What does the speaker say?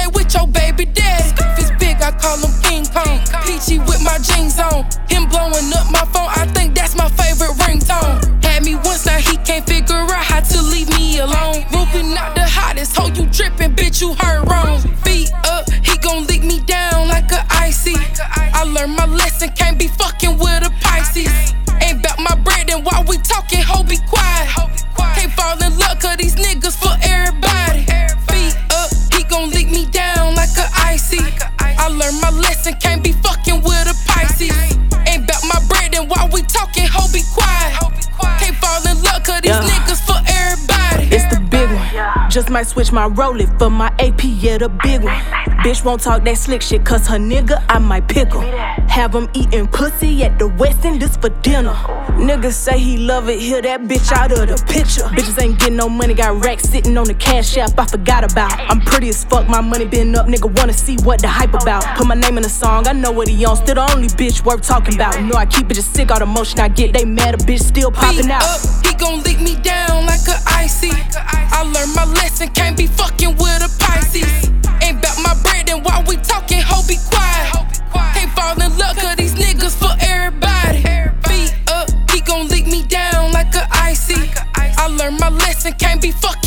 day with your baby daddy. If it's big, I call him King Kong. Peachy with my jeans on. Him blowing up my phone, I think that's my favorite ringtone. Had me once, now he can't figure out how to leave me alone. Ruby not the hottest, ho, you drippin', bitch, you heard wrong. Feet up, he gon' lick me down like a icy. I learned my lesson, can't be fucking with a Pisces. Ain't bout my bread, and while we talking, ho, be quiet. Can't fall in love, cause these niggas for everybody. Feet up, he gon' lick me down like a icy. I learned my lesson, can't be fucking with a Pisces. Ain't bout my bread, and while we talking, ho, be quiet. Can't fall in love, cause these niggas for everybody. It's the big one. Just might switch my Rolex for my AP, yeah, the big one. Bitch won't talk that slick shit, cause her nigga, I might pick him. Have him eating pussy at the West End, this for dinner. Niggas say he love it, hear that bitch out of the picture. Bitches ain't getting no money, got racks sitting on the cash app, I forgot about. I'm pretty as fuck, my money been up, nigga wanna see what the hype about. Put my name in a song, I know what he on, still the only bitch worth talking about. Know I keep it just sick, all the motion I get, they mad, a bitch still popping out. Up, he gon' lick me down like a icy. I learned my lesson, can't be fucking with a Pisces. Ain't bout my bread, and while we talking, ho, be quiet. Can't fall in love, cause these niggas for everybody. Feet up, he gon' lick me down like a icy. I learned my lesson, can't be fucking